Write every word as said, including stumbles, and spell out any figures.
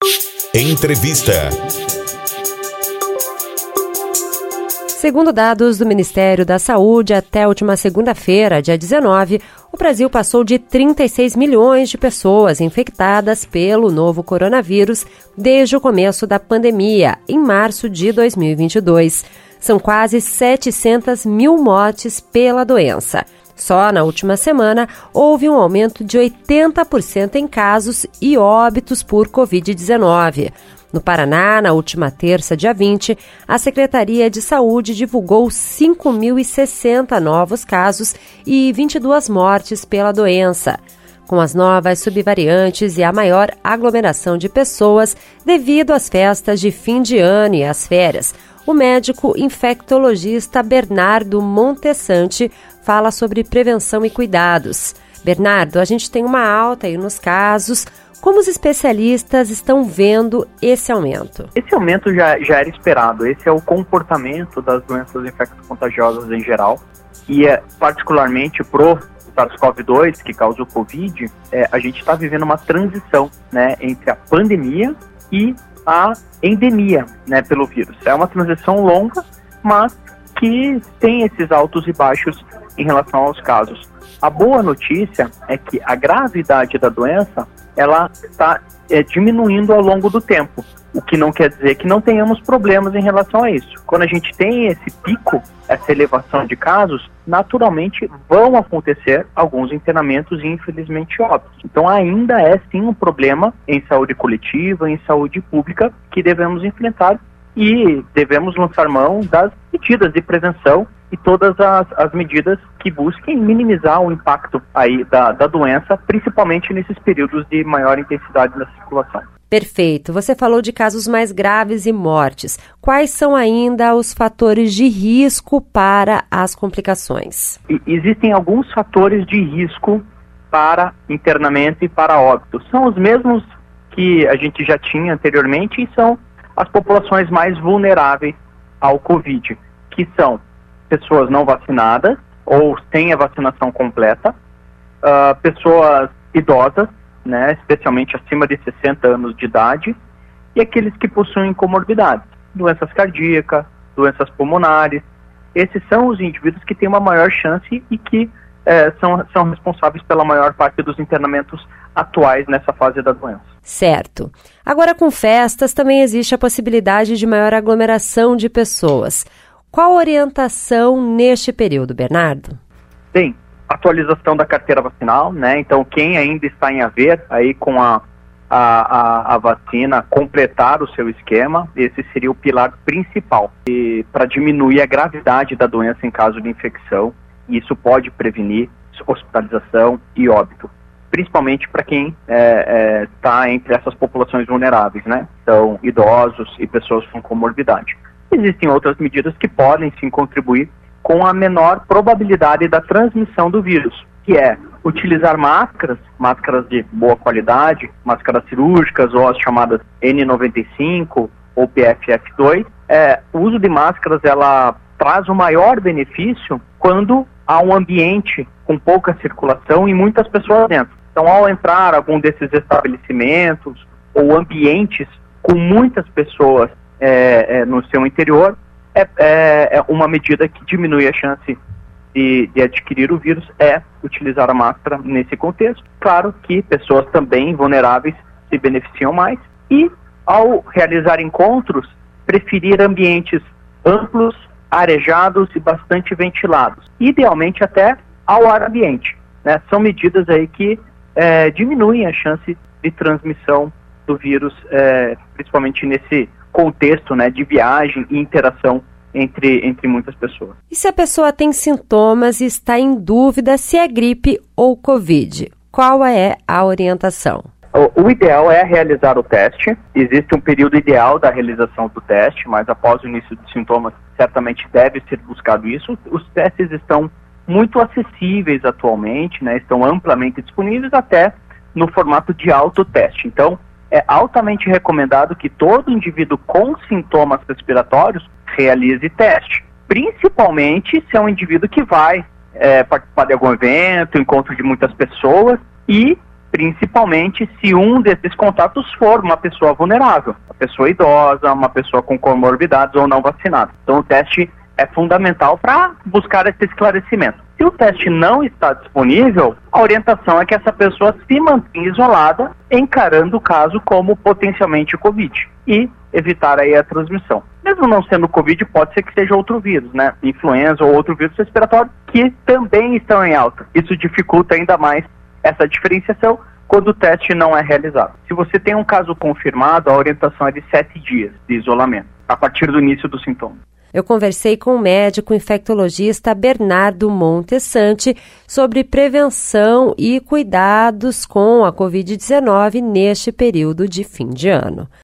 Entrevista. Segundo dados do Ministério da Saúde, até a última segunda-feira, dia dezenove, o Brasil passou de trinta e seis milhões de pessoas infectadas pelo novo coronavírus desde o começo da pandemia, em março de dois mil e vinte e dois. São quase setecentas mil mortes pela doença. Só na última semana, houve um aumento de oitenta por cento em casos e óbitos por covid dezenove. No Paraná, na última terça, dia vinte, a Secretaria de Saúde divulgou cinco mil e sessenta novos casos e vinte e duas mortes pela doença. Com as novas subvariantes e a maior aglomeração de pessoas devido às festas de fim de ano e às férias, o médico infectologista Bernardo Montesante fala sobre prevenção e cuidados. Bernardo, a gente tem uma alta aí nos casos. Como os especialistas estão vendo esse aumento? Esse aumento já, já era esperado. Esse é o comportamento das doenças infecto-contagiosas em geral. E é, particularmente pro SARS-CoV dois, que causa o Covid, é, a gente está vivendo uma transição, né, entre a pandemia e a endemia, né, pelo vírus. É uma transição longa, mas que tem esses altos e baixos em relação aos casos. A boa notícia é que a gravidade da doença ela está é, diminuindo ao longo do tempo, o que não quer dizer que não tenhamos problemas em relação a isso. Quando a gente tem esse pico, essa elevação de casos, naturalmente vão acontecer alguns internamentos e infelizmente óbitos. Então ainda é sim um problema em saúde coletiva, em saúde pública que devemos enfrentar e devemos lançar mão das medidas de prevenção e todas as, as medidas que busquem minimizar o impacto aí da, da doença, principalmente nesses períodos de maior intensidade na circulação. Perfeito. Você falou de casos mais graves e mortes. Quais são ainda os fatores de risco para as complicações? E, existem alguns fatores de risco para internamento e para óbito. São os mesmos que a gente já tinha anteriormente e são as populações mais vulneráveis ao Covid, que são pessoas não vacinadas ou sem a vacinação completa, uh, pessoas idosas, né, especialmente acima de sessenta anos de idade, e aqueles que possuem comorbidades, doenças cardíacas, doenças pulmonares. Esses são os indivíduos que têm uma maior chance e que eh, são, são responsáveis pela maior parte dos internamentos atuais nessa fase da doença. Certo. Agora, com festas, também existe a possibilidade de maior aglomeração de pessoas. Qual a orientação neste período, Bernardo? Bem, atualização da carteira vacinal, né? Então, quem ainda está em haver aí com a, a, a, a vacina, completar o seu esquema, esse seria o pilar principal para diminuir a gravidade da doença em caso de infecção. E isso pode prevenir hospitalização e óbito, principalmente para quem está é, é, entre essas populações vulneráveis, né? Então, idosos e pessoas com comorbidade. Existem outras medidas que podem sim contribuir com a menor probabilidade da transmissão do vírus, que é utilizar máscaras, máscaras de boa qualidade, máscaras cirúrgicas ou as chamadas N noventa e cinco ou P F F dois. É, o uso de máscaras ela traz o maior benefício quando há um ambiente com pouca circulação e muitas pessoas dentro. Então, ao entrar em algum desses estabelecimentos ou ambientes com muitas pessoas É, é, no seu interior, é, é, é uma medida que diminui a chance de, de adquirir o vírus, é utilizar a máscara nesse contexto. Claro que pessoas também vulneráveis se beneficiam mais e, ao realizar encontros, preferir ambientes amplos, arejados e bastante ventilados, idealmente até ao ar ambiente, né? São medidas aí que é, diminuem a chance de transmissão do vírus, é, principalmente nesse contexto, né, de viagem e interação entre, entre muitas pessoas. E se a pessoa tem sintomas e está em dúvida se é gripe ou Covid, qual é a orientação? O, o ideal é realizar o teste. Existe um período ideal da realização do teste, mas após o início dos sintomas, certamente deve ser buscado isso. Os testes estão muito acessíveis atualmente, né, estão amplamente disponíveis até no formato de autoteste. Então, é altamente recomendado que todo indivíduo com sintomas respiratórios realize teste, principalmente se é um indivíduo que vai é, participar de algum evento, encontro de muitas pessoas e principalmente se um desses contatos for uma pessoa vulnerável, uma pessoa idosa, uma pessoa com comorbidades ou não vacinada. Então o teste é fundamental para buscar esse esclarecimento. Se o teste não está disponível, a orientação é que essa pessoa se mantenha isolada, encarando o caso como potencialmente Covid e evitar aí a transmissão. Mesmo não sendo Covid, pode ser que seja outro vírus, né? Influenza ou outro vírus respiratório que também estão em alta. Isso dificulta ainda mais essa diferenciação quando o teste não é realizado. Se você tem um caso confirmado, a orientação é de sete dias de isolamento, a partir do início dos sintomas. Eu conversei com o médico infectologista Bernardo Montesante sobre prevenção e cuidados com a covid dezenove neste período de fim de ano.